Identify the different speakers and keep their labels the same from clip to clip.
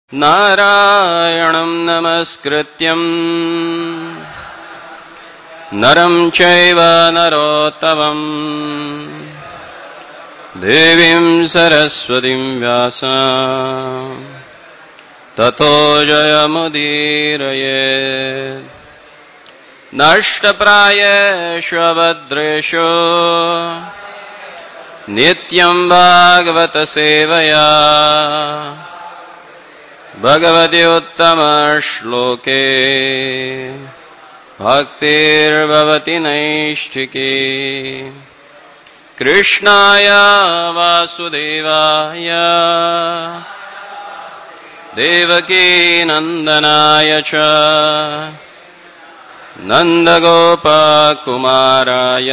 Speaker 1: नारायणं नमस्कृत्यं नरं चैव नरोत्तमं देवीं सरस्वतीं व्यासं ततो जयमुदीरयेत्। नष्टप्रायेषु अभद्रेषु नित्यं भागवत सेवया भगवति उत्तमश्लोके भक्तिर्भवति नैष्ठिकी। कृष्णाय वासुदेवाय देवकी नंदनाय च नन्दगोपकुमाराय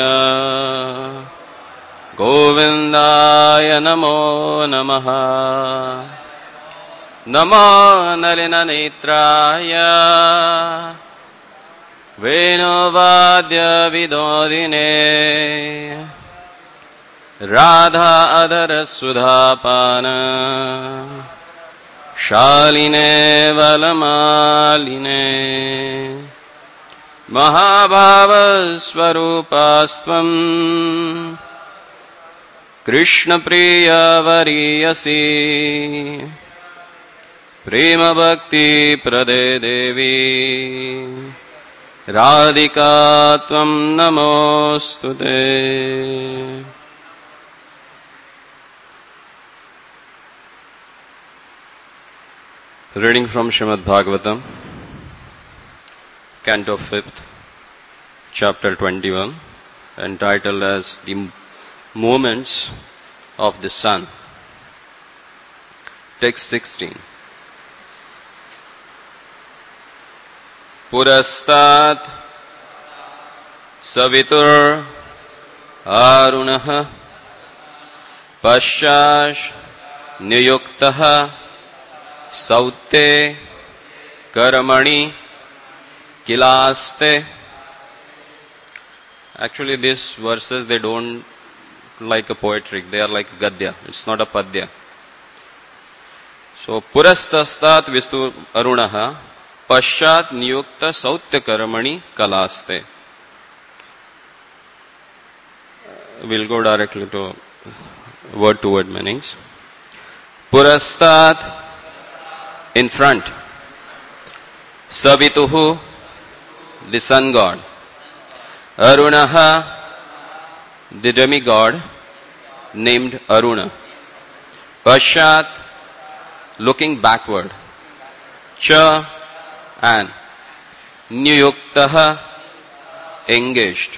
Speaker 1: गोविन्दाय नमो नमः। नमो नलिननेत्राय वेणुवाद्यविनोदिने राधा अधरसुधापान शालिने वलमालिने महाभावस्वरूपास्त्वं कृष्णप्रियवरीयसी प्रेम भक्ति प्रदे देवी राधिका त्वं नमोस्तुते। Reading from Srimad Bhagavatam, Canto 5th, Chapter 21, entitled as The Movements of the Sun. Text 16. पुरस्तात् सवितुर् आरुणः पश्चात् नियुक्तः सौते कर्मणि किलास्ते. Actually these verses, they don't like a poetry, they are like gadya, it's not a padya. So purastastat vistu arunaha पश्चात नियुक्त सौत्य कर्मणि कलास्ते. We'll go directly to word meanings. Purastat, in front. Savituhu, the sun god. Arunaha, the demigod named Aruna. Pashchat, looking backward. Cha, and niyuktaha, engaged.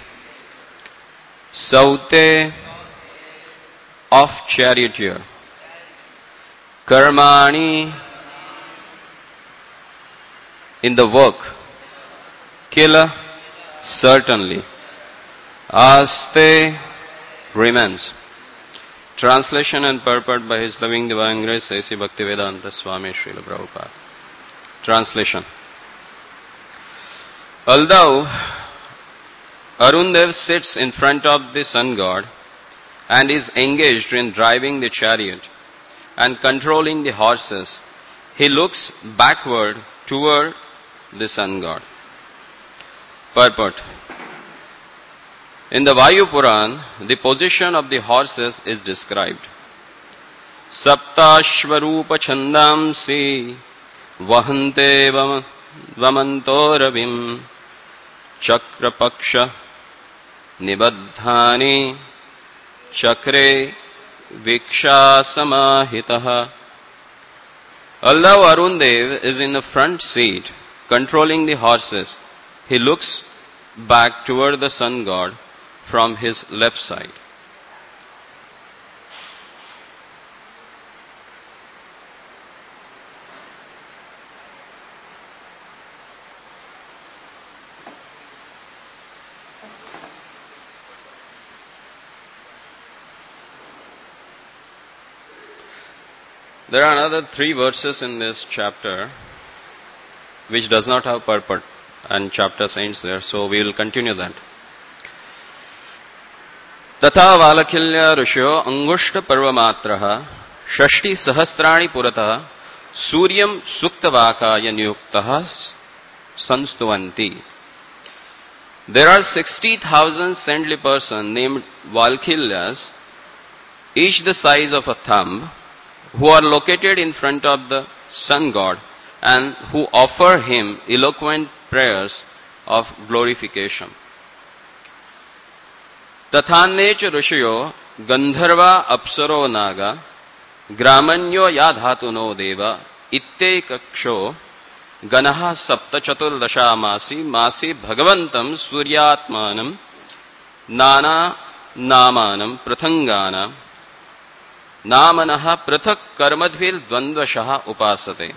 Speaker 1: Saute, of charioteer. Karmani, in the work. Kila, certainly. Aste, remains. Translation and purport by His Loving Divine Grace A.C. Bhaktivedanta Swami Srila Prabhupada. Translation. Although Arundev sits in front of the sun god and is engaged in driving the chariot and controlling the horses, he looks backward toward the sun god. Purport. In the Vayu Puran, the position of the horses is described. Saptashvarupa chandamsi vahante vamantoravim chakrapaksha nibaddhani chakre vikshasamahitaha. Although Arundev is in the front seat controlling the horses, he looks back toward the sun god from his left side. There are another 3 verses in this chapter which does not have purport, and chapter ends there, so we will continue that. तथा वालखिल्य ऋषयो अंगुष्ठ पर्वमात्रः षष्टि सहस्राणि पुरतः Suryam Suktavakaya Niyuktah Sanstuvanti. There are 60,000 saintly persons named Valkilyas, each the size of a thumb, who are located in front of the sun god and who offer him eloquent prayers of glorification. Tathanech Rishyo Gandharva Apsaro Naga Gramanyo Yadhatuno Deva Ittekaksho Ganaha Saptachatur Masi Masi Bhagavantam Suryatmanam Nana Namanam Prathangana Namanaha Prathak Karmadvir Dvandvashaha Upasate.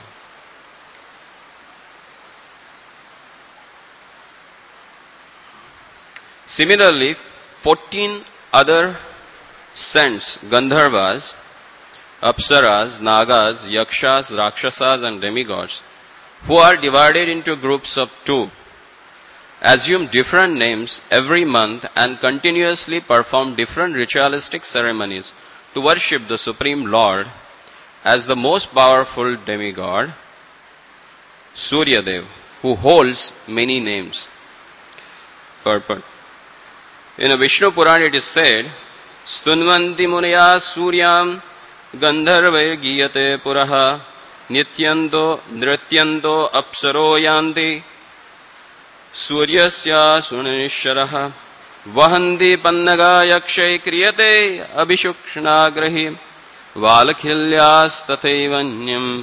Speaker 1: Similarly, 14 other saints, Gandharvas, Apsaras, Nagas, Yakshas, Rakshasas and demigods, who are divided into groups of 2, assume different names every month and continuously perform different ritualistic ceremonies to worship the Supreme Lord as the most powerful demigod, Suryadev, who holds many names. Purport. In a Vishnu Purana it is said, Stunvanti Munaya Suryam Gandharvair Giyate Puraha Nityanto Nrityanto Apsaro Yanti Suryasya Sunisharaha Vahanti Pannaga Yakshay Kriyate Abhishukshnagrahi Valakhilyas Tathevanyam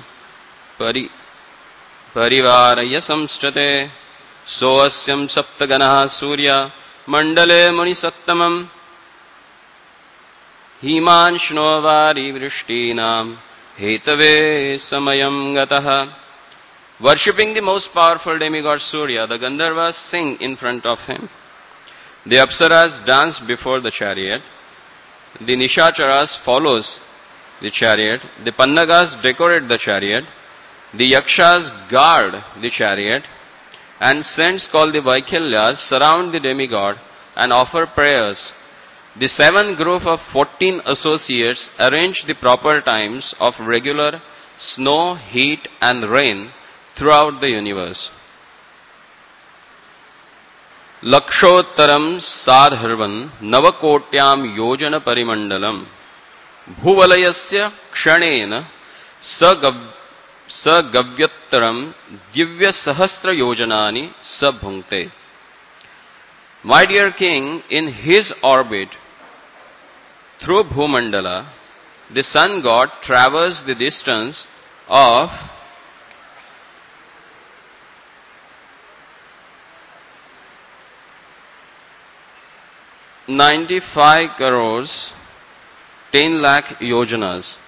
Speaker 1: Parivaraya Samstate Soasyam Saptaganaha Surya Mandale Muni Sattamam Himanshnovari Vrishtinam Hetave Samayam Gataha. Worshipping the most powerful demigod Surya, the Gandharvas sing in front of him. The Apsaras dance before the chariot. The Nishacharas follows the chariot. The Pannagas decorate the chariot. The Yakshas guard the chariot. And saints called the Vaikhilyas surround the demigod and offer prayers. The 7 group of 14 associates arrange the proper times of regular snow, heat and rain throughout the universe. Lakshottaram sadharvan navakotyam yojana parimandalam bhuvalayasya kshanena sagavyattaram divya sahasra yojanani sabhunkte. My dear king, in his orbit through Bhumandala, the sun god traversed the distance of 95 crores 10 lakh yojanas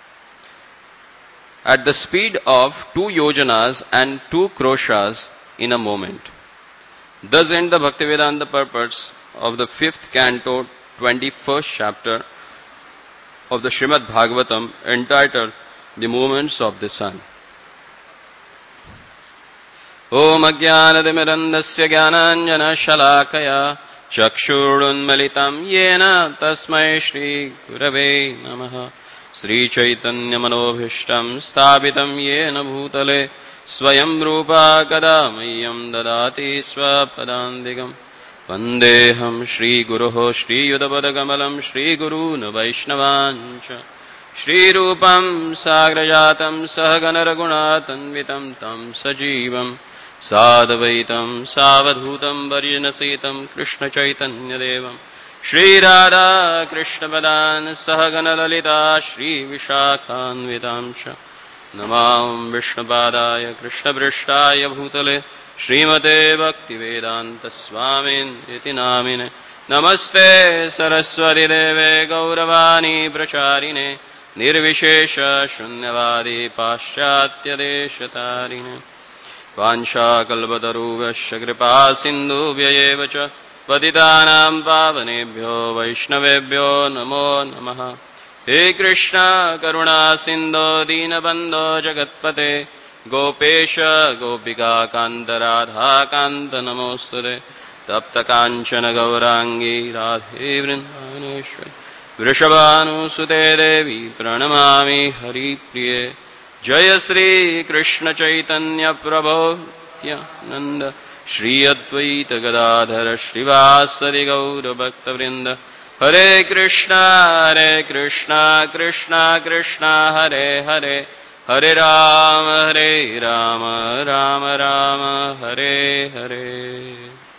Speaker 1: at the speed of 2 yojanas and 2 kroshas in a moment. Thus end the Bhaktivedanta purports of the 5th canto, 21st chapter of the Srimad Bhagavatam, entitled The Movements of the Sun. Om Ajnanatimirandasya Jnananjana Shalakaya Chakshurunmalitam Yena Tasmai Shri Gurave Namaha. Sri Chaitanya Manobhishtam Sthapitam Yena Bhutale Swayam Rupa Kadamayam Dadati Swapadandigam Vandeham Shri Guruho Shri Yudhapadakamalam Shri Guruna Vaishnavancha Shri Rupam Sagrajatam Sahaganaragunatanvitam Tam Sajivam Sadavaitam Savadhutam Varjanasitam Krishna Chaitanya Devam Shri Radha Krishna Padan Sahaganalalita Shri Vishakhanvitamcha Namam Vishnupadaya Krishna Prishtaya Bhutale Srimate Bhaktivedanta Swamin Iti Namine Namaste Saraswati Deve Gauravani Pracharine Nirvishesha Shunyavadi Paschatya Deshatarine Vansha Kalpataruvasya Kripa Sindhu Vyayevacha Patitanam Pavanebhyo Vaishnavebhyo Namo Namaha. He Krishna Karuna Sindho Dinabandho Jagatpate Gopesha Gopika Kanta Radha Kanta Namostade Tapta Kanchana Gaurangi Radhe Vrindavaneshwari Vrishabhanu Sute Devi Pranamami Hari Priye Jaya Sri Krishna Chaitanya Prabhu Nanda Shri Advaita Gadadhara Srivasari Gaura Bhakta Vrinda Hare Krishna Krishna Krishna Hare Hare Hare Rama Rama Rama Hare Hare.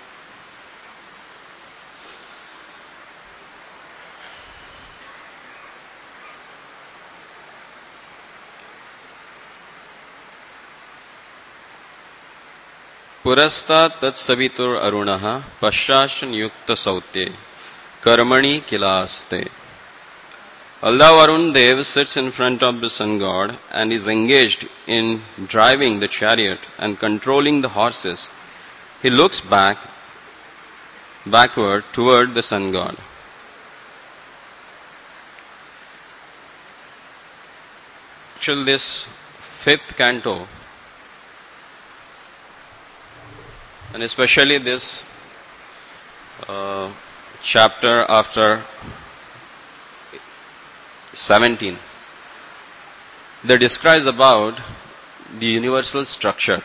Speaker 1: Purastat tat savitur arunaha paschashan yukta sautye karmani kilaste. Although Arun Dev sits in front of the sun god and is engaged in driving the chariot and controlling the horses, he looks backward toward the sun god. Actually, this fifth canto, and especially this chapter after 17, that describes about the universal structure.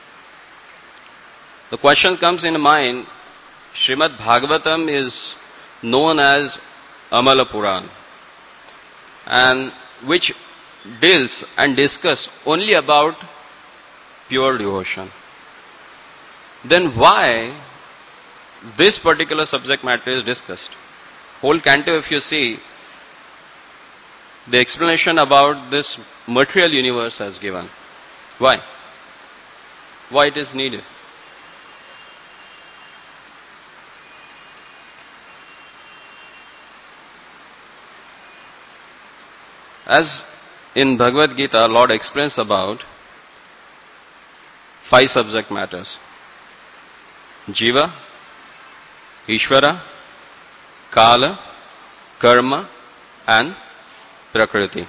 Speaker 1: The question comes in mind, Srimad Bhagavatam is known as Amala Puran, and which deals and discusses only about pure devotion. Then why this particular subject matter is discussed? Whole canto, if you see, the explanation about this material universe has given. Why? Why it is needed? As in Bhagavad Gita, Lord explains about 5 subject matters: Jiva, Ishvara, Kala, Karma, and Prakriti.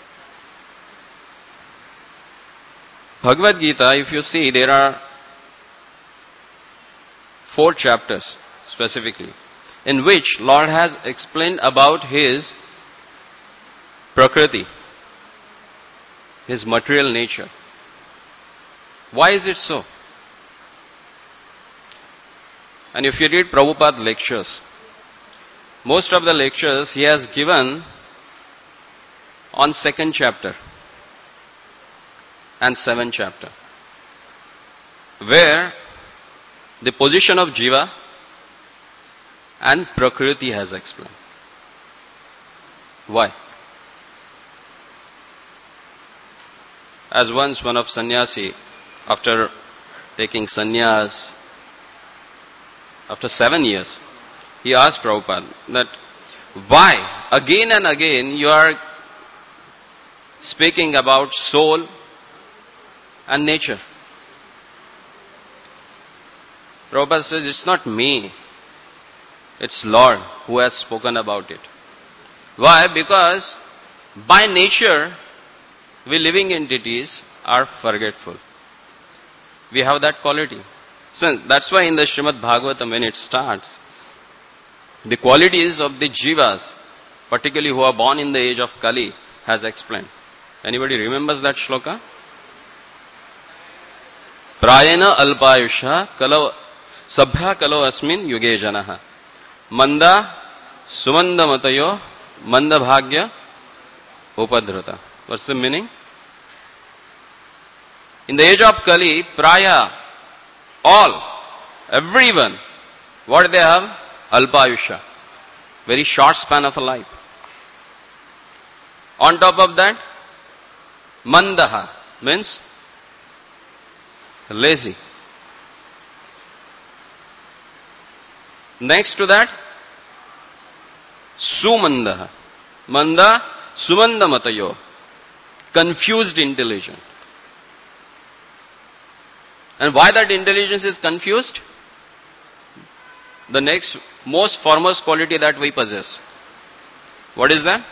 Speaker 1: Bhagavad Gita, if you see, there are 4 chapters specifically, in which Lord has explained about His Prakriti, His material nature. Why is it so? And if you read Prabhupada's lectures, most of the lectures he has given on 2nd chapter and 7th chapter, where the position of Jiva and Prakriti has explained. Why? As once one of sannyasi, after taking sannyas, after 7 years, he asked Prabhupada that why again and again you are speaking about soul and nature. Prabhupada says, it's not me, it's Lord who has spoken about it. Why? Because by nature, we living entities are forgetful. We have that quality. So that's why in the Srimad Bhagavatam, when it starts, the qualities of the jivas, particularly who are born in the age of Kali, has explained. Anybody remembers that shloka? Prayena alpayusha kalo sabhya kalo asmin yuge janaha manda sumanda matayo manda bhagya upadhrata. What's the meaning? In the age of Kali, everyone, what they have? Alpayusha. Very short span of a life. On top of that, Mandaha means lazy. Next to that, Sumandaha. Manda Sumanda Matayo. Confused intelligence. And why that intelligence is confused? The next most foremost quality that we possess. What is that?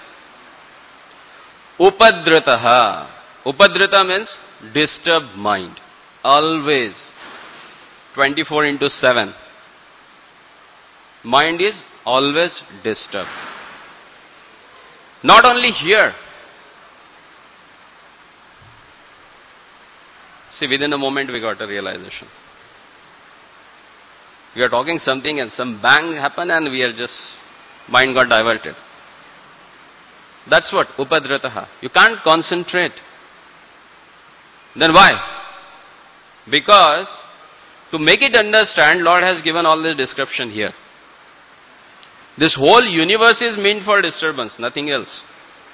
Speaker 1: Upadrataha. Upadrata means disturbed mind. Always. 24/7. Mind is always disturbed. Not only here. See, within a moment we got a realization. We are talking something and some bang happened and we are just, mind got diverted. That's what, upadrataha. You can't concentrate. Then why? Because to make it understand, Lord has given all this description here. This whole universe is meant for disturbance, nothing else.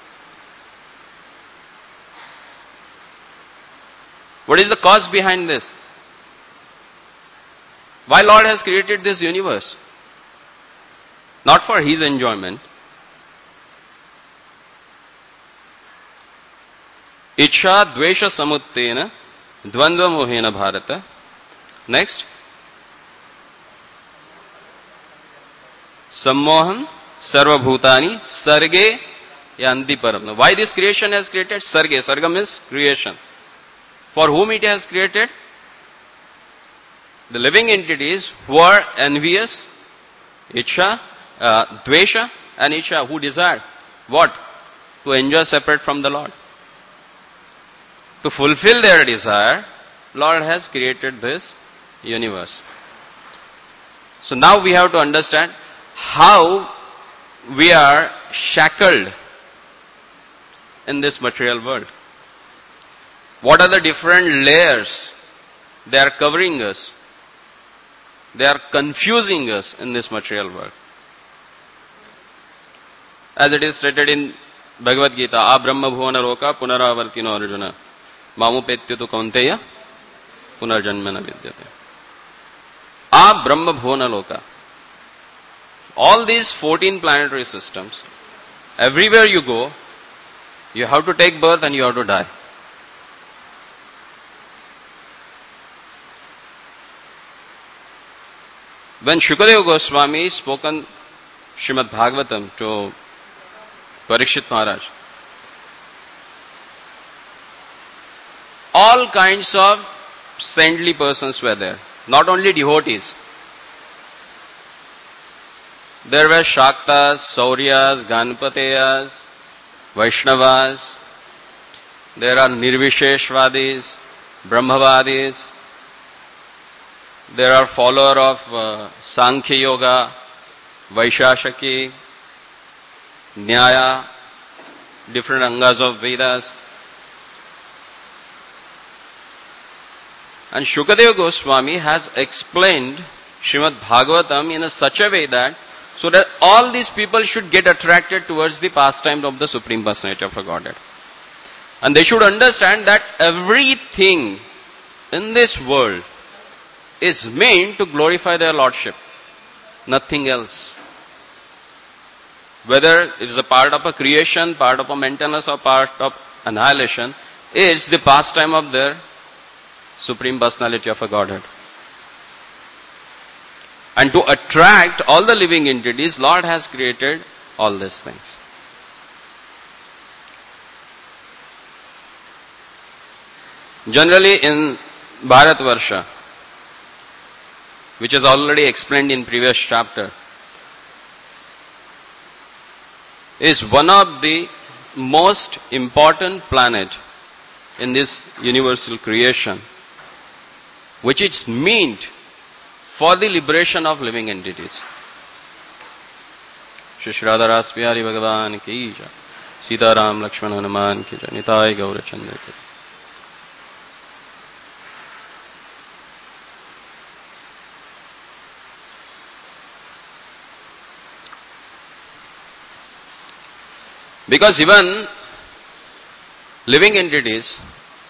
Speaker 1: What is the cause behind this? Why Lord has created this universe? Not for His enjoyment. Ichha dvesha samuttena dvandva mohena bharata. Next. Sammoham sarva bhutani sarge yanti param. Why this creation has created? Sarge. Sarga means creation. For whom it has created? The living entities who are envious, Ichha, Dvesha and Ichha, who desire what? To enjoy separate from the Lord. To fulfill their desire, Lord has created this universe. So now we have to understand how we are shackled in this material world. What are the different layers? They are covering us. They are confusing us in this material world. As it is stated in Bhagavad Gita, A Brahma Bhuvana Loka Punaravartino Arjuna Mamupetyatu Kaunteya Punarjanmana Vidyate. A Brahma Bhuvana Loka. All these 14 planetary systems, everywhere you go, you have to take birth and you have to die. When Shukadeva Goswami spoken Srimad Bhagavatam to Parikshit Maharaj, all kinds of saintly persons were there, not only devotees. There were Shaktas, Sauryas, Ganpateyas, Vaishnavas. There are Nirvisheshvadis, Brahmavadis. There are followers of Sankhya Yoga, Vaishashaki, Nyaya, different angas of Vedas. And Shukadeva Goswami has explained Srimad Bhagavatam in such a way that so that all these people should get attracted towards the pastime of the Supreme Personality of Godhead. And they should understand that everything in this world is meant to glorify their Lordship. Nothing else. Whether it is a part of a creation, part of a maintenance or part of annihilation, is the pastime of their Supreme Personality of a Godhead. And to attract all the living entities, Lord has created all these things. Generally in Bharatvarsha, which is already explained in previous chapter, is one of the most important planet in this universal creation, which is meant for the liberation of living entities. Shri Radha Ras Bihari Bhagavan ki jai, Sita Ram Lakshman Hanuman ki jai, Nitai Gaura Chandra ki jai. Because even living entities,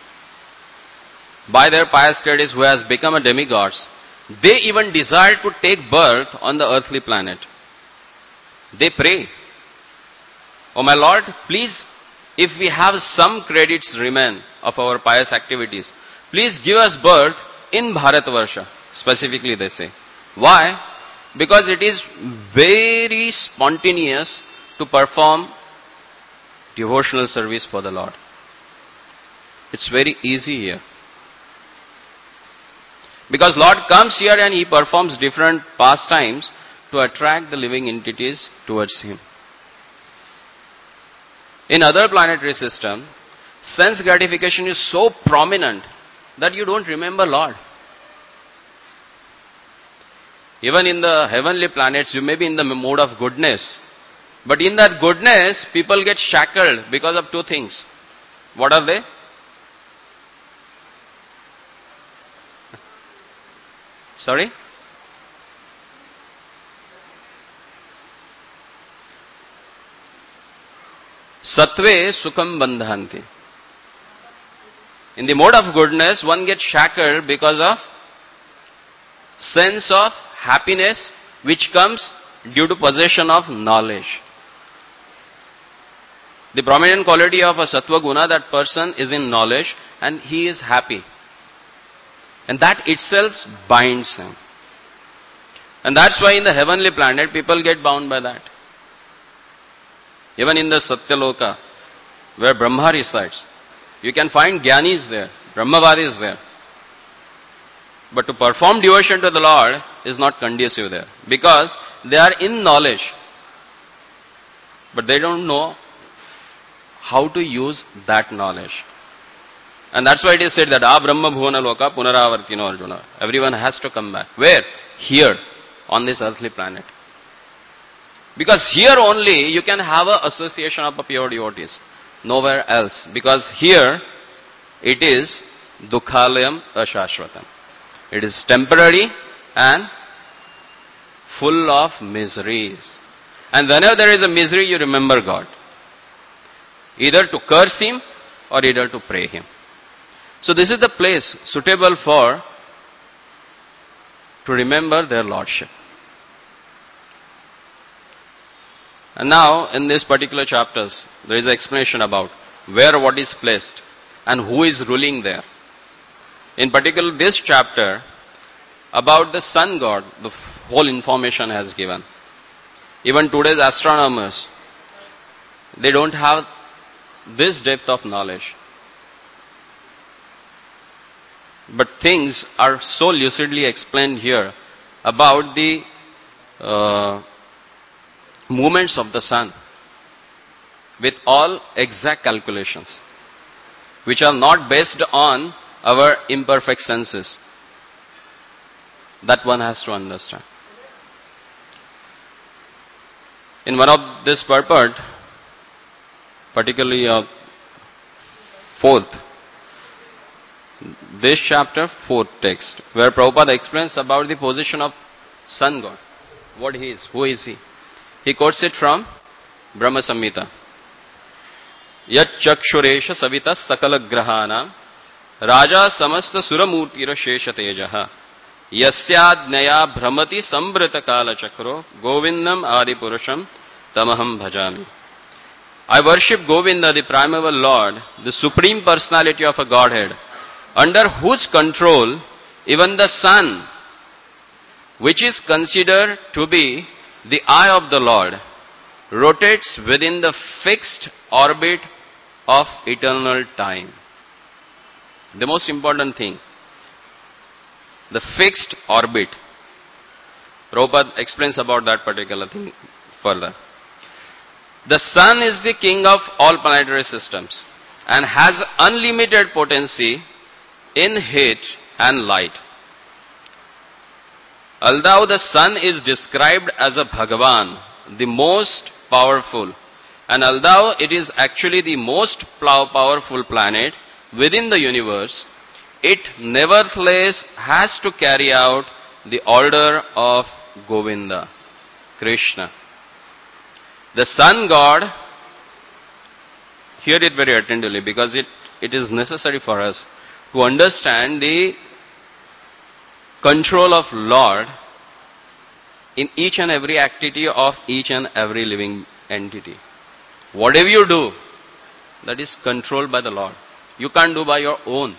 Speaker 1: by their pious credits who has become a demigods, they even desire to take birth on the earthly planet. They pray, "Oh my Lord, please, if we have some credits remain of our pious activities, please give us birth in Bharatvarsha." Specifically they say. Why? Because it is very spontaneous to perform devotional service for the Lord. It's very easy here. Because Lord comes here and He performs different pastimes to attract the living entities towards Him. In other planetary system, sense gratification is so prominent that you don't remember Lord. Even in the heavenly planets, you may be in the mode of goodness. But in that goodness, people get shackled because of two things. What are they? Sorry? Sattve sukham bandhanti. In the mode of goodness, one gets shackled because of sense of happiness which comes due to possession of knowledge. The prominent quality of a sattva guna, that person is in knowledge and he is happy. And that itself binds him. And that's why in the heavenly planet, people get bound by that. Even in the Satyaloka, where Brahma resides, you can find Jnanis there, Brahmavadis there. But to perform devotion to the Lord is not conducive there. Because they are in knowledge. But they don't know how to use that knowledge. And that's why it is said that Brahma bhuvana loka punaravartino Arjuna. Everyone has to come back. Where? Here, on this earthly planet. Because here only you can have an association of pure devotees. Nowhere else. Because here it is dukhalayam ashashvatam. It is temporary and full of miseries. And whenever there is a misery, you remember God. Either to curse Him or either to pray Him. So this is the place suitable for to remember their Lordship. And now in these particular chapters, there is an explanation about where what is placed and who is ruling there. In particular this chapter, about the sun god, the whole information has given. Even today's astronomers, they don't have this depth of knowledge. But things are so lucidly explained here about the movements of the sun with all exact calculations, which are not based on our imperfect senses. That one has to understand. In one of this purport, particularly fourth, this chapter, fourth text, where Prabhupada explains about the position of sun god, what he is, who is he. He quotes it from Brahma Samhita. Yat chakshuresha savita sakala grahana raja samasta suramurtira shesha tejaha yasyadnaya bhramati sambrita kala chakro govindam adi purusham tamaham bhajami. I worship Govinda, the primeval Lord, the supreme personality of a Godhead, under whose control even the sun, which is considered to be the eye of the Lord, rotates within the fixed orbit of eternal time. The most important thing, the fixed orbit. Prabhupada explains about that particular thing further. The sun is the king of all planetary systems and has unlimited potency in heat and light. Although the sun is described as a Bhagavan, the most powerful, and although it is actually the most powerful planet within the universe, it nevertheless has to carry out the order of Govinda, Krishna. The sun god, hear it very attentively because it is necessary for us to understand the control of Lord in each and every activity of each and every living entity. Whatever you do, that is controlled by the Lord. You can't do by your own.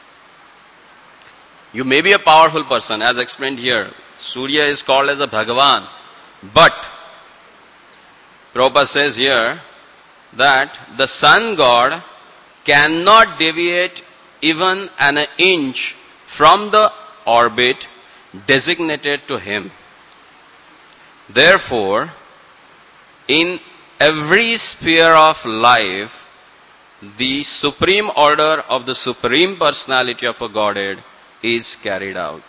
Speaker 1: You may be a powerful person, as explained here. Surya is called as a Bhagavan. But, Prabhupada says here, that the sun god cannot deviate even an inch from the orbit designated to him. Therefore, in every sphere of life, the supreme order of the supreme personality of a Godhead is carried out.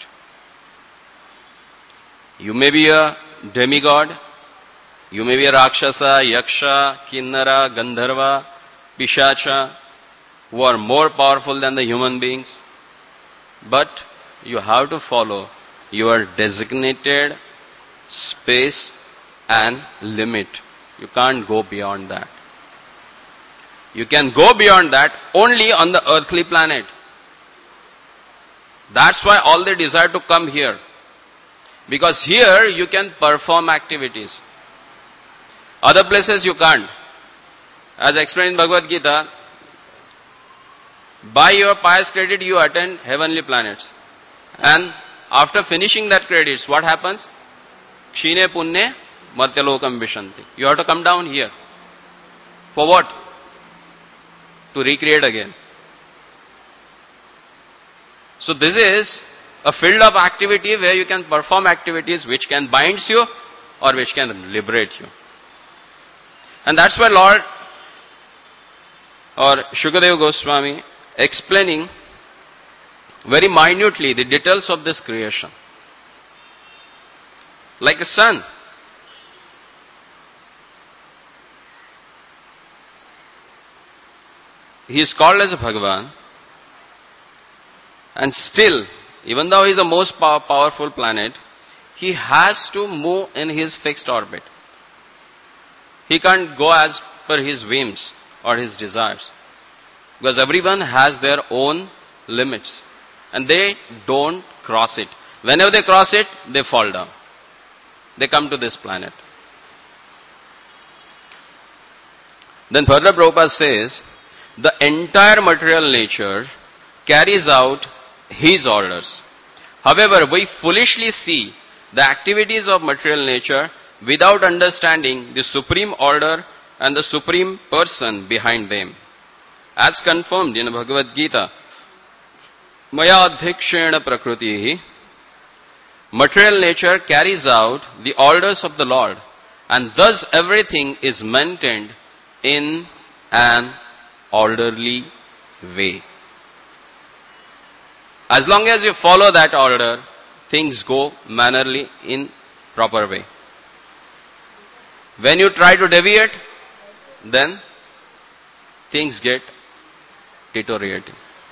Speaker 1: You may be a demigod, you may be a Rakshasa, Yaksha, Kinnara, Gandharva, Pishacha, who are more powerful than the human beings, but you have to follow your designated space and limit. You can't go beyond that. You can go beyond that only on the earthly planet. That's why all they desire to come here. Because here you can perform activities. Other places you can't. As explained in Bhagavad Gita, by your pious credit you attend heavenly planets. And after finishing that credits, what happens? Kshine punne martyalokam vishanti. You have to come down here. For what? To recreate again. So this is a field of activity where you can perform activities which can bind you or which can liberate you. And that's why Lord or Shukadeva Goswami explaining very minutely the details of this creation. Like a sun. He is called as a Bhagavan, and still, even though he is the most powerful planet, he has to move in his fixed orbit. He can't go as per his whims or his desires. Because everyone has their own limits. And they don't cross it. Whenever they cross it, they fall down. They come to this planet. Then further Prabhupada says, the entire material nature carries out his orders. However, we foolishly see the activities of material nature without understanding the supreme order and the supreme person behind them. As confirmed in Bhagavad Gita, Maya adhikshena prakriti, material nature carries out the orders of the Lord, and thus everything is maintained in an orderly way. As long as you follow that order, things go mannerly in proper way. When you try to deviate, then things get deteriorating.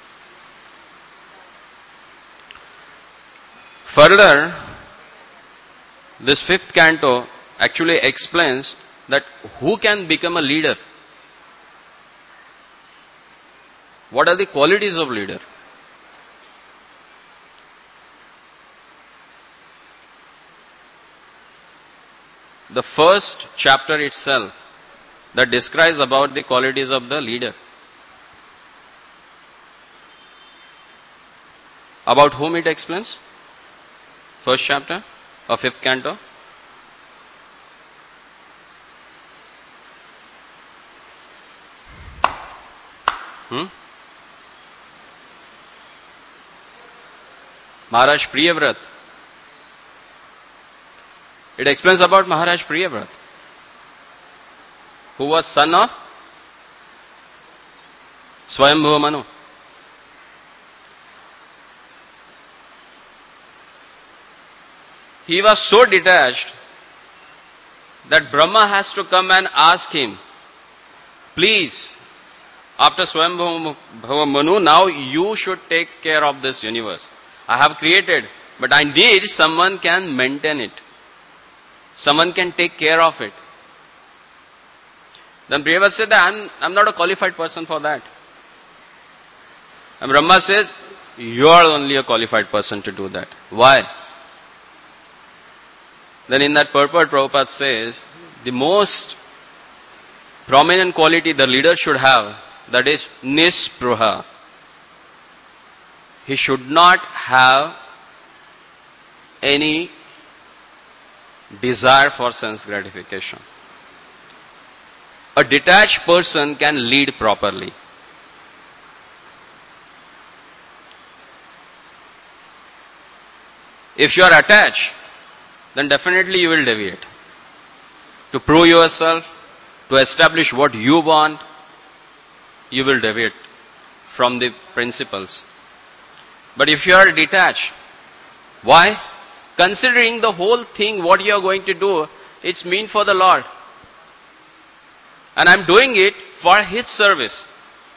Speaker 1: Further, this fifth canto actually explains that who can become a leader. What are the qualities of leader? The first chapter itself that describes about the qualities of the leader. About whom it explains? First chapter of fifth canto. Maharaj Priyavrat. It explains about Maharaj Priyavrat, who was son of Swayambhuva Manu. He was so detached that Brahma has to come and ask him, please, after Swayambhuva Manu, now you should take care of this universe. I have created, but I need someone can maintain it. Someone can take care of it. Then Priyavrat said that I'm not a qualified person for that. And Brahma says, you are only a qualified person to do that. Why? Then in that purport, Prabhupada says, the most prominent quality the leader should have, that is Nispruha. He should not have any desire for sense gratification. A detached person can lead properly. If you are attached, then definitely you will deviate. To prove yourself, to establish what you want, you will deviate from the principles. But if you are detached, why? Considering the whole thing, what you are going to do, it's mean for the Lord. And I'm doing it for His service.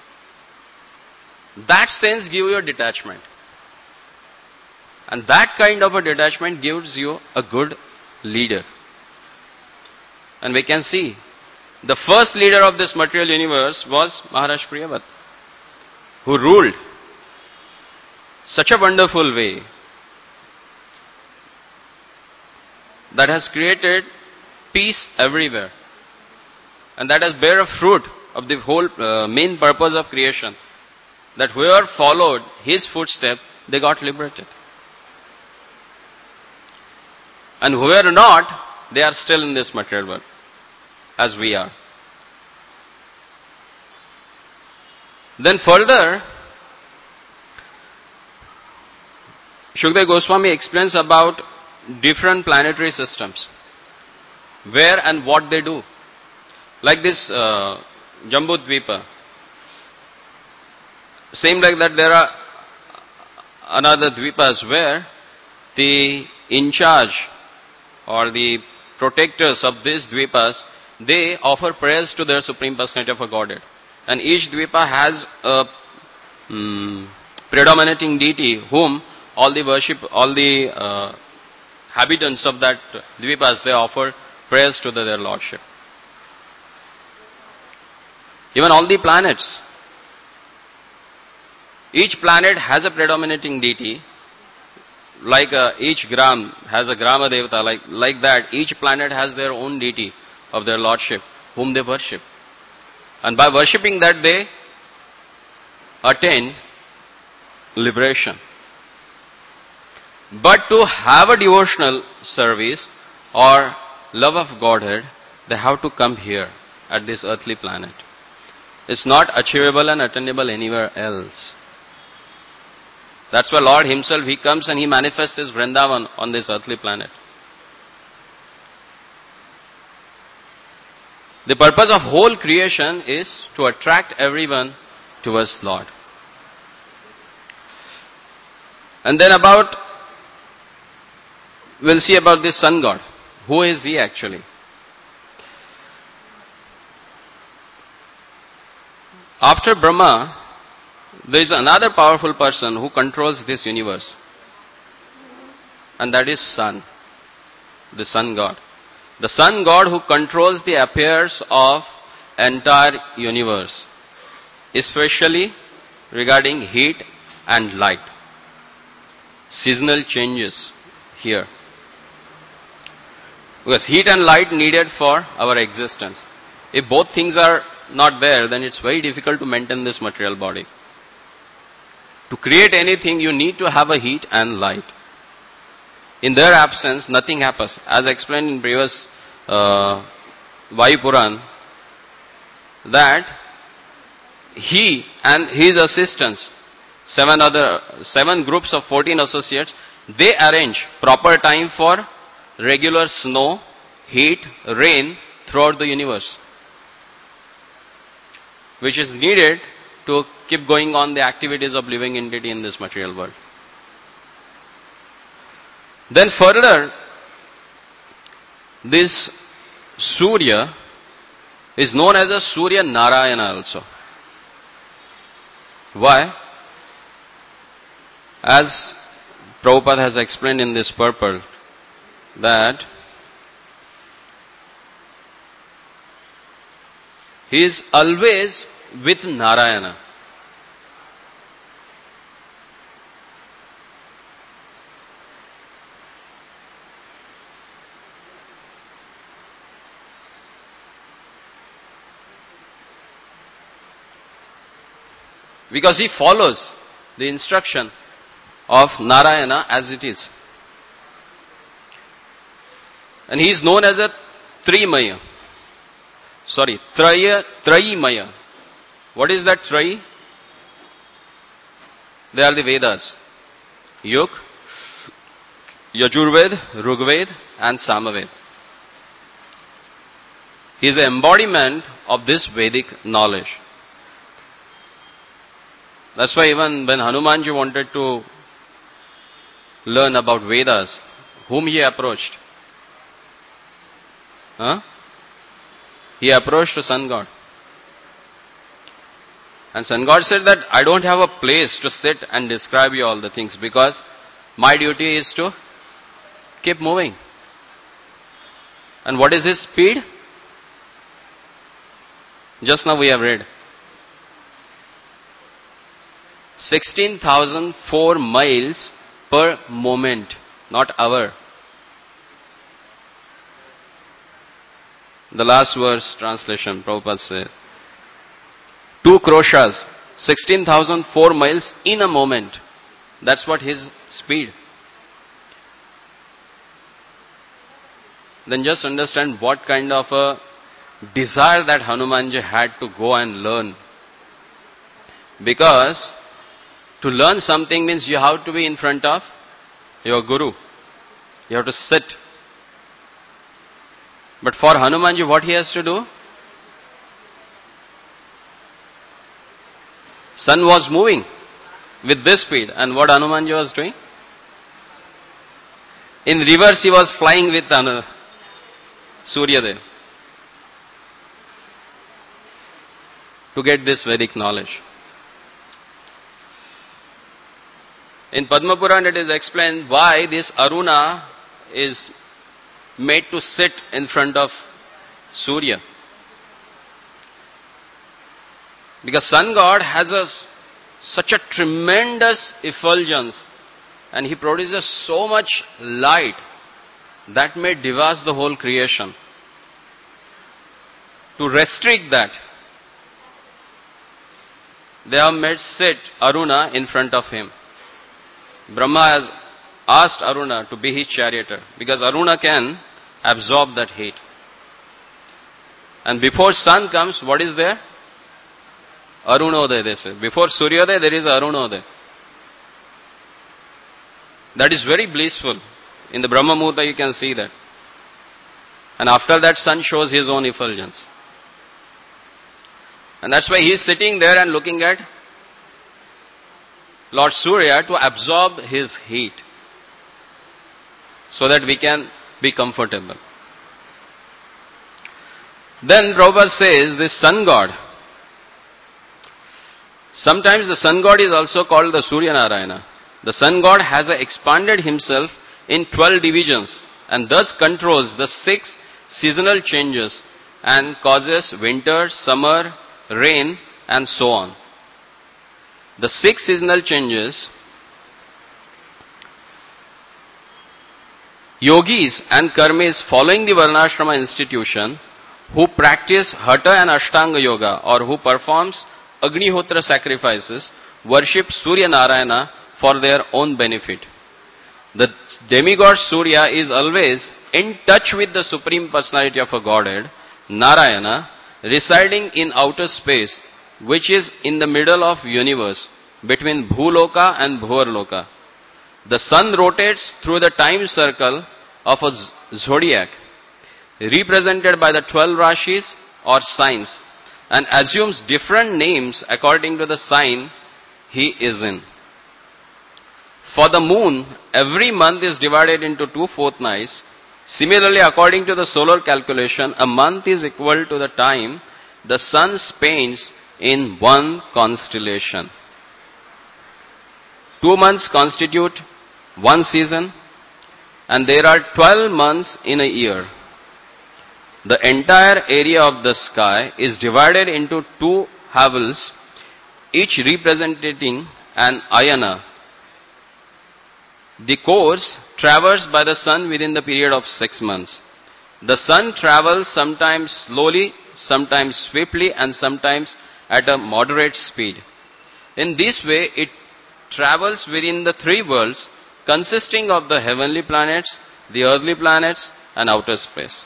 Speaker 1: That sense gives you a detachment. And that kind of a detachment gives you a good leader. And we can see, the first leader of this material universe was Maharaj Priyavat, who ruled such a wonderful way that has created peace everywhere. And that has bear a fruit of the whole main purpose of creation. That whoever followed his footsteps, they got liberated. And whoever not, they are still in this material world, as we are. Then further, Shukdev Goswami explains about different planetary systems, where and what they do. Like this Jambu Dvipa. Same like that, there are another Dvipas where the in charge or the protectors of these Dvipas, they offer prayers to their Supreme Personality of a Godhead. And each Dvipa has a predominating deity whom all the inhabitants of that Dvipas, they offer prayers to their Lordship. Even all the planets, each planet has a predominating deity, like each gram has a Grama Devata, like that, each planet has their own deity of their Lordship, whom they worship. And by worshipping that, they attain liberation. But to have a devotional service or love of Godhead, they have to come here at this earthly planet. It's not achievable and attainable anywhere else. That's why Lord Himself, He comes and He manifests His Vrindavan on this earthly planet. The purpose of whole creation is to attract everyone towards Lord. And then we'll see about this Sun God. Who is He actually? After Brahma, there is another powerful person who controls this universe. And that is Sun. The Sun God. The Sun God who controls the affairs of entire universe, especially regarding heat and light. Seasonal changes here. Because heat and light needed for our existence. If both things are not there, then it's very difficult to maintain this material body. To create anything, you need to have a heat and light. In their absence, nothing happens. As explained in previous Vayu Puran, that he and his assistants, 7 groups of 14 associates, they arrange proper time for regular snow, heat, rain throughout the universe, which is needed to keep going on the activities of living entity in this material world. Then further, this Surya is known as a Surya Narayana also. Why? As Prabhupada has explained in this purport, that he is always with Narayana. Because he follows the instruction of Narayana as it is. And he is known as a Trimaya. Trayimaya. What is that Trayi? They are the Vedas. Yug, Yajurved, Rigved and Samaved. He is an embodiment of this Vedic knowledge. That's why even when Hanumanji wanted to learn about Vedas, whom he approached? Huh? He approached the sun god. And sun god said that I don't have a place to sit and describe you all the things because my duty is to keep moving. And what is his speed? Just now we have read. 16,004 miles per moment, not hour. The last verse translation, Prabhupada said. 2 kroshas, 16,004 miles in a moment. That's what his speed. Then just understand what kind of a desire that Hanumanji had to go and learn. Because to learn something means you have to be in front of your guru. You have to sit. But for Hanumanji, what he has to do? Sun was moving with this speed. And what Hanumanji was doing? In reverse, he was flying with Suryadev to get this Vedic knowledge. In Padma Purana it is explained why this Aruna is made to sit in front of Surya. Because sun god has such a tremendous effulgence and he produces so much light that may devastate the whole creation. To restrict that, they have made sit Aruna in front of him. Brahma has asked Aruna to be his charioteer because Aruna can absorb that heat. And before sun comes, what is there? Arunodaya, they say. Before Suryodaya, there is Arunodaya. That is very blissful. In the Brahma Muhurta, you can see that. And after that, sun shows his own effulgence. And that's why he is sitting there and looking at Lord Surya to absorb his heat so that we can be comfortable. Then Prabhupada says this sun god, sometimes the sun god is also called the Surya Narayana. The sun god has expanded himself in 12 divisions and thus controls the 6 seasonal changes and causes winter, summer, rain and so on. The 6 seasonal changes, yogis and karmis following the Varnashrama institution who practice Hatha and Ashtanga Yoga or who performs Agnihotra sacrifices worship Surya Narayana for their own benefit. The demigod Surya is always in touch with the Supreme Personality of a Godhead, Narayana, residing in outer space, which is in the middle of universe, between Bhuloka and Bhuvarloka. The sun rotates through the time circle of a zodiac, represented by the 12 Rashis or signs, and assumes different names according to the sign he is in. For the moon, every month is divided into 2 fortnights. Similarly, according to the solar calculation, a month is equal to the time the sun spends in one constellation. 2 months constitute one season, and there are 12 months in a year. The entire area of the sky is divided into 2 havels, each representing an ayana. The course traversed by the sun within the period of 6 months. The sun travels sometimes slowly, sometimes swiftly, and sometimes at a moderate speed. In this way, it travels within the 3 worlds consisting of the heavenly planets, the earthly planets, and outer space.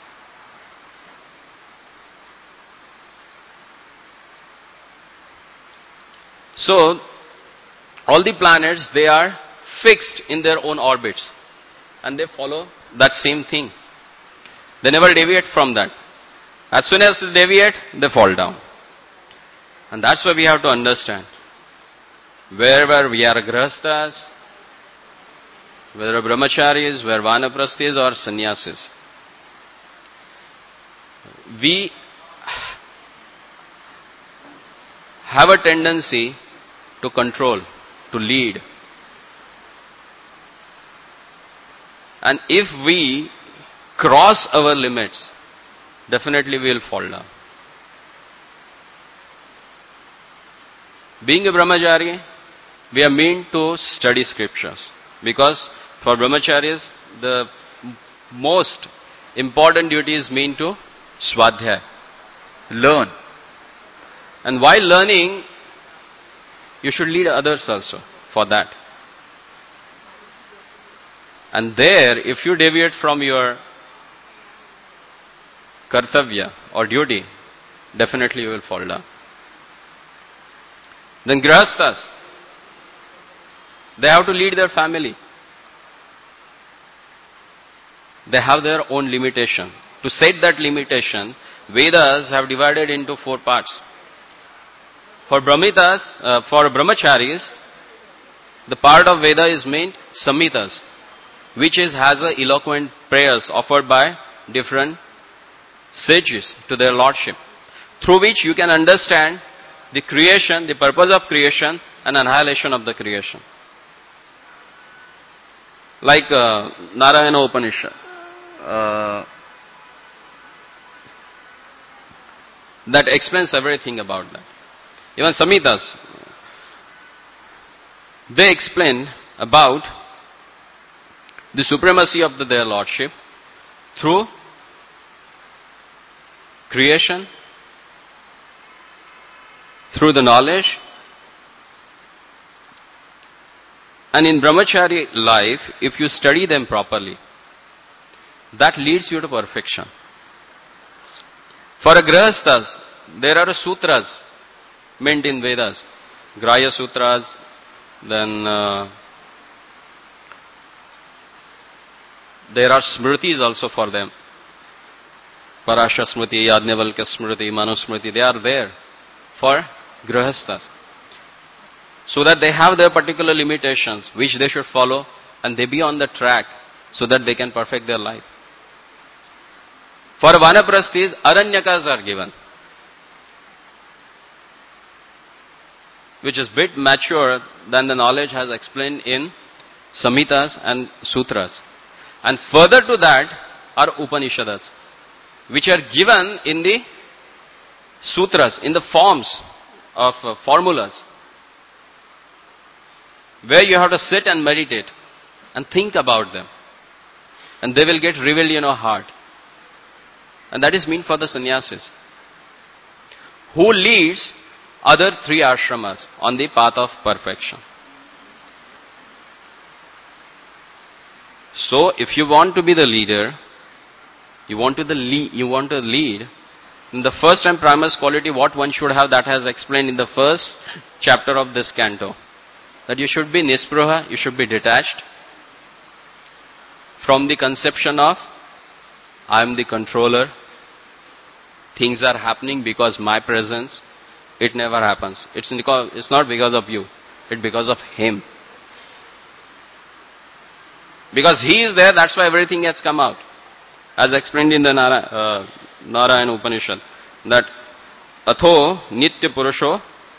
Speaker 1: So, all the planets, they are fixed in their own orbits and they follow that same thing. They never deviate from that. As soon as they deviate, they fall down. And that's why we have to understand. wherever we are grahasthas, whether brahmacharis, whether vanaprasthis or sannyasis, we have a tendency to control, to lead. And if we cross our limits, definitely we will fall down. Being a brahmachari, we are meant to study scriptures, because for brahmacharis the most important duty is meant to swadhyaya, learn. And while learning, you should lead others also for that. And there, if you deviate from your kartavya or duty, definitely you will fall down. Then grahasthas, they have to lead their family. They have their own limitation. To set that limitation, Vedas have divided into 4 parts. For brahmacharis, the part of Veda is named Samhitas, which has a eloquent prayers offered by different sages to their lordship, through which you can understand the creation, the purpose of creation and annihilation of the creation. Like Narayana Upanishad. That explains everything about that. Even Samhitas, they explain about the supremacy of their lordship through creation, through the knowledge. And in brahmachari life, if you study them properly, that leads you to perfection. For a grahasthas, there are sutras meant in Vedas, Grahya Sutras, then there are smritis also for them. Parashara Smriti, Yajnavalkya Smriti, Manu Smriti, they are there for grahasthas, so that they have their particular limitations which they should follow, and they be on the track so that they can perfect their life. For vanaprasthis, aranyakas are given, which is bit mature than the knowledge has explained in Samhitas and Sutras. And further to that are Upanishads, which are given in the Sutras, in the forms of formulas, where you have to sit and meditate and think about them, and they will get revealed in your heart. And that is meant for the sannyasis, who leads other 3 ashramas on the path of perfection. So, if you want to be the leader, you want to lead, in the first and primus quality, what one should have, that has explained in the first chapter of this canto, that you should be nispruha, you should be detached from the conception of I am the controller, things are happening because my presence. It never happens. It's not because of you, it's because of him. Because he is there, that's why everything has come out. As explained in the Narayana Upanishad, that Atho Nitya Purusho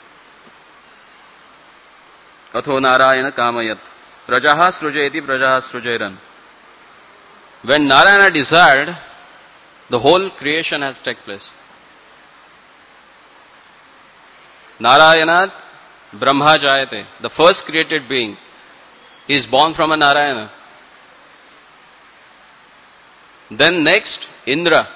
Speaker 1: Atho Narayana Kamayat Prajaha Srujeti Prajaha Srujeran. When Narayana desired, the whole creation has taken place. Narayana Brahma Jayate, the first created being, is born from a Narayana. Then next, Indra.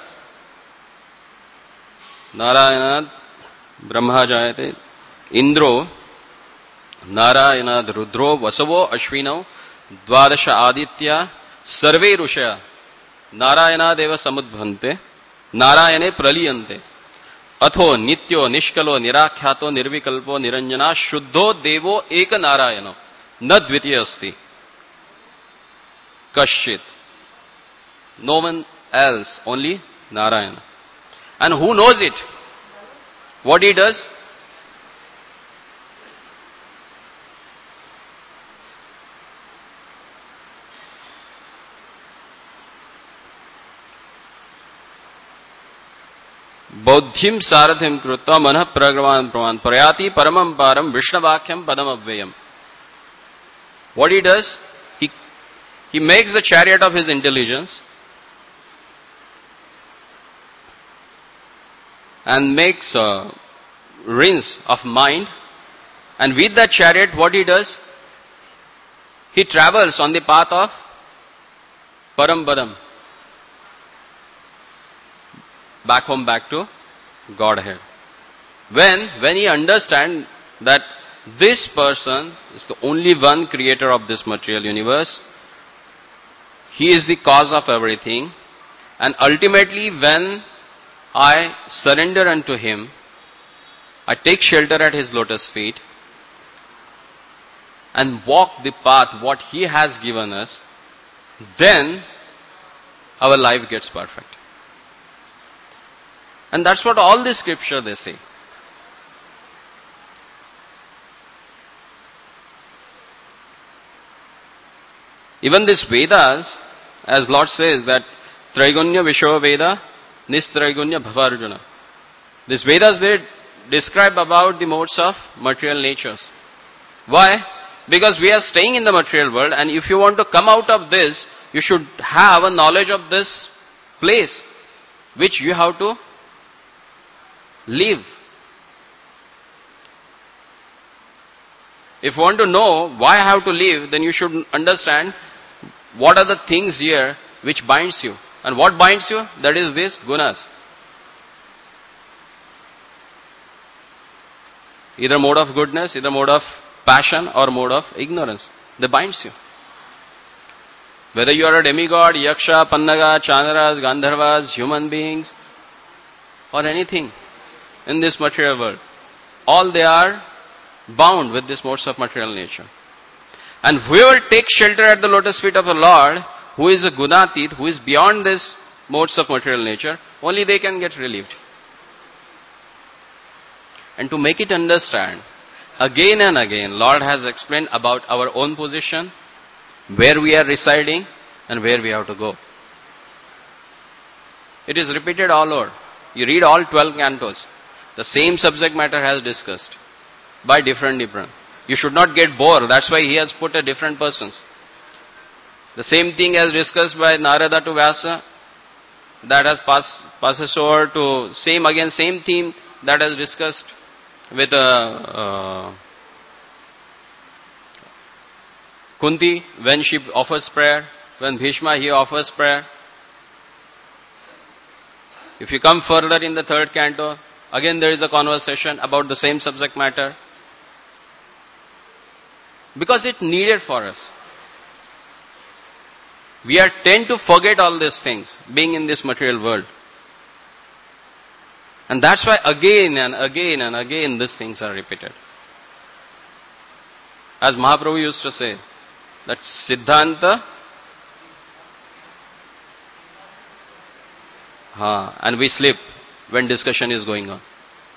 Speaker 1: Narayana Brahma Jayate, Indro, Narayana Rudro, Vasavo Ashwino, Dvadasha Aditya, Sarve Rushya, Narayana Deva Samudbhante, Narayane Praliyante. Atho Nityo Nishkalo Nirakyato Nirvikalpo Niranjana Shuddho Devo Eka Narayano Na Dvitiya Asti Kashchit. No one else, only Narayana. And who knows it? What he does? Bodhim Sarathim Krutta Manah Pragavan Praman Prayati Paramam Param Vishnavakyam Padam Abhyayam. What he does? He makes the chariot of his intelligence and makes reins of mind, and with that chariot what he does? He travels on the path of Param Padam, back home, back to Godhead. When he understands that this person is the only one creator of this material universe, he is the cause of everything, and ultimately when I surrender unto him, I take shelter at his lotus feet and walk the path what he has given us, then our life gets perfect. And that's what all the scripture they say. Even this Vedas, as Lord says that Traigunya Vishwa Veda, Nistraigunya Bhavarjuna. These Vedas, they describe about the modes of material natures. Why? Because we are staying in the material world, and if you want to come out of this, you should have a knowledge of this place, which you have to live. If you want to know why I have to live, then you should understand what are the things here which binds you. And what binds you? That is this gunas. Either mode of goodness, either mode of passion, or mode of ignorance. They binds you. Whether you are a demigod, yaksha, pannaga, chanaras, gandharvas, human beings, or anything in this material world, all they are bound with these modes of material nature. And whoever takes shelter at the lotus feet of the Lord, who is a gunatit, who is beyond these modes of material nature, only they can get relieved. And to make it understand, again and again, Lord has explained about our own position, where we are residing, and where we have to go. It is repeated all over. You read all 12 cantos. The same subject matter has discussed by different. You should not get bored. That's why he has put a different persons. The same thing as discussed by Narada to Vyasa, that has passes over to same theme that has discussed with Kunti when she offers prayer, when Bhishma he offers prayer. If you come further in the third canto, again there is a conversation about the same subject matter. Because it needed for us. We are tend to forget all these things, being in this material world. And that's why again and again and again these things are repeated. As Mahaprabhu used to say, that Siddhanta, and we sleep when discussion is going on.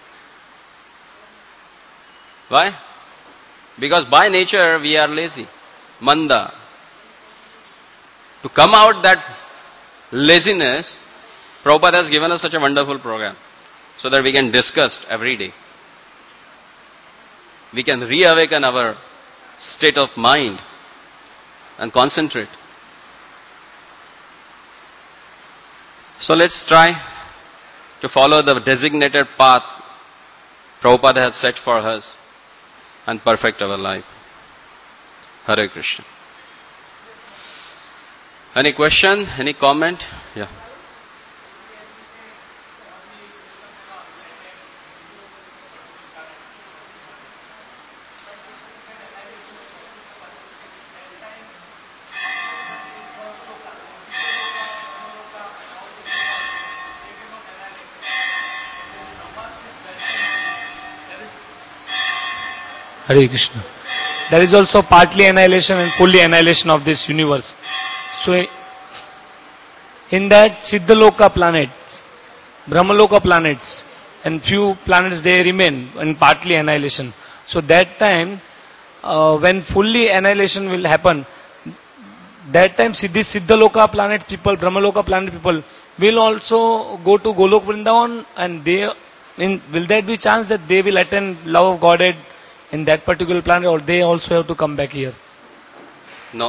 Speaker 1: Why? Because by nature we are lazy, manda. To come out that laziness, Prabhupada has given us such a wonderful program, so that we can discuss every day. We can reawaken our state of mind and concentrate. So let's try to follow the designated path Prabhupada has set for us and perfect our life. Hare Krishna. Any question? Any comment? Yeah.
Speaker 2: Hare Krishna. There is also partly annihilation and fully annihilation of this universe. So, in that Siddhaloka planets, Brahmaloka planets, and few planets they remain in partly annihilation. So that time, when fully annihilation will happen, that time these Siddhaloka planet people, Brahmaloka planet people will also go to Golok Vrindavan, and will there be chance that they will attain love of Godhead in that particular planet, or they also have to come back here?
Speaker 1: No.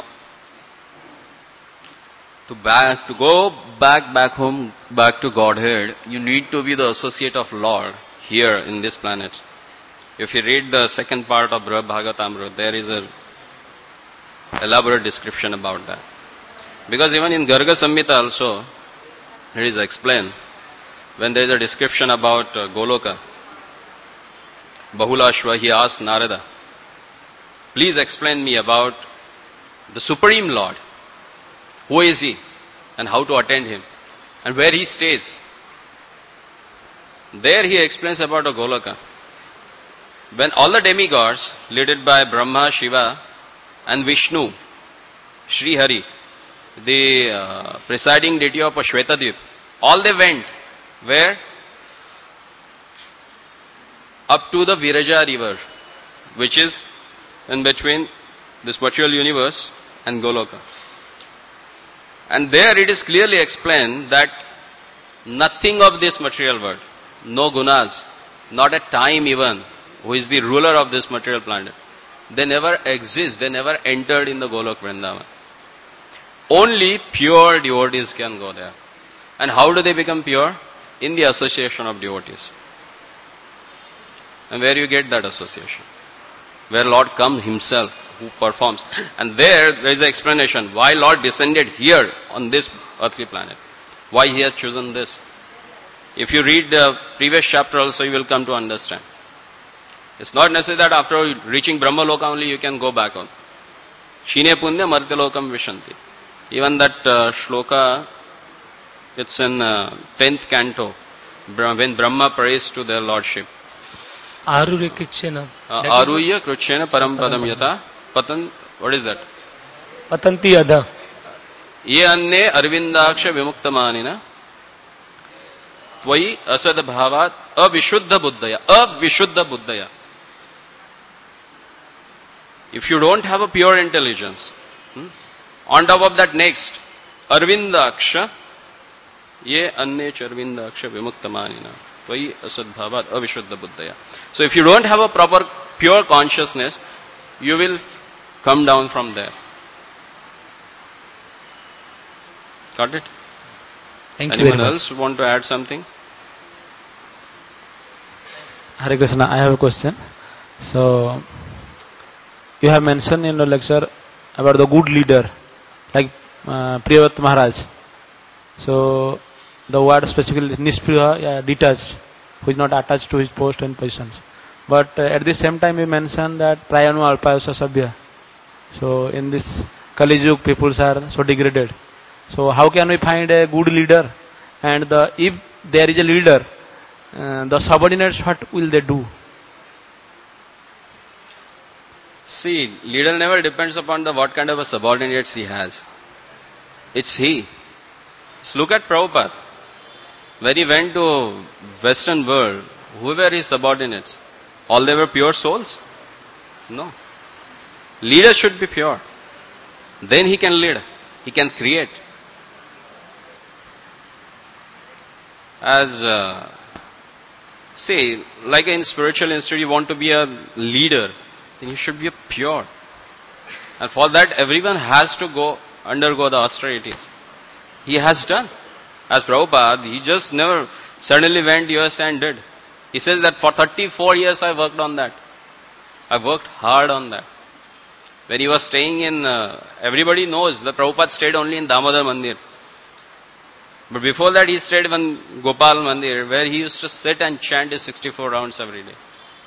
Speaker 1: To go back home, back to Godhead, you need to be the associate of Lord here in this planet. If you read the second part of Brihad Bhagavatamrita, there is a elaborate description about that. Because even in Garga Samhita also, it is explained, when there is a description about Goloka, Bahulashva, he asked Narada, please explain me about the Supreme Lord. Who is he and how to attend him and where he stays. There he explains about a Goloka. When all the demigods, led by Brahma, Shiva and Vishnu, Sri Hari, the presiding deity of Shvetadvip, all they went where? Up to the Viraja river, which is in between this material universe and Goloka. And there it is clearly explained that nothing of this material world, no gunas, not a time even, who is the ruler of this material planet, they never exist, they never entered in the Golok Vrindavan. Only pure devotees can go there. And how do they become pure? In the association of devotees. And where you get that association? Where Lord comes himself, who performs. And there is an explanation why Lord descended here on this earthly planet. Why he has chosen this. If you read the previous chapter also, you will come to understand. It's not necessary that after reaching Brahma Loka only you can go back on. Shine punya martya lokam vishanti. Even that shloka, it's in 10th canto, when Brahma prays to their lordship.
Speaker 2: Aruya Krichena.
Speaker 1: Aruya Krichena Parampadam Yata Patan. What is that?
Speaker 2: Patanti Adha.
Speaker 1: Ye anne Arvindaksha Vimuktamanina Tvai Asad Bhavat Avishuddha Buddhaya. Avishuddha Buddhaya. If you don't have a pure intelligence, on top of that next, Arvindaksha Ye anne Arvindaksha Vimuktamanina Tvai Asad Bhavat Avishuddha Buddhaya. So if you don't have a proper pure consciousness, you will come down from there. Got it?
Speaker 3: Thank
Speaker 1: Anyone
Speaker 3: you very
Speaker 1: else want to add something?
Speaker 3: Hare Krishna, I have a question. So, you have mentioned in the lecture about the good leader, like Priyavat Maharaj. So, the word specifically Nispriya, detached, who is not attached to his post and positions. But at the same time, you mentioned that Prayanu Alpayasa Sabhya. So, in this Kali Yuga, people are so degraded. So, how can we find a good leader? And if there is a leader, the subordinates, what will they do?
Speaker 1: See, leader never depends upon what kind of a subordinates he has. It's he. Just look at Prabhupada. When he went to Western world, who were his subordinates? All they were pure souls? No. Leader should be pure. Then he can lead. He can create. As, say, like in spiritual institute, you want to be a leader, then you should be pure. And for that, everyone has to undergo the austerities. He has done. As Prabhupada, he just never suddenly went USA and did. He says that for 34 years I worked on that. I worked hard on that. When he was staying in, everybody knows that Prabhupada stayed only in Damodar Mandir. But before that he stayed in Gopal Mandir, where he used to sit and chant his 64 rounds every day.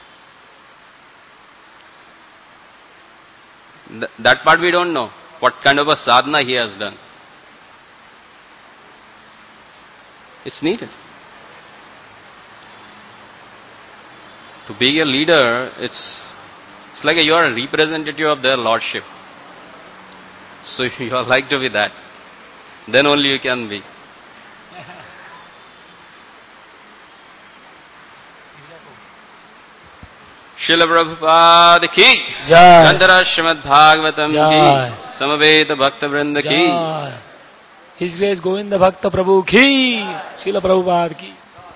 Speaker 1: That part we don't know. What kind of a sadhana he has done. It's needed. To be a leader, it's like you are a representative of their lordship. So if you are like to be that, then only you can be. Srila Prabhupada ki, Gandhara Srimad Bhagavatam ki, Samaveta Bhakta Vrinda ki.
Speaker 2: His Grace Govinda Bhakta Prabhu ki, Srila Prabhupada ki.